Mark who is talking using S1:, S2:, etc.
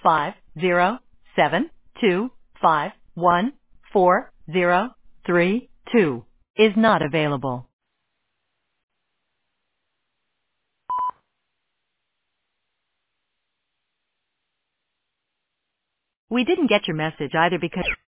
S1: 507251403 is not available. We didn't get your message either because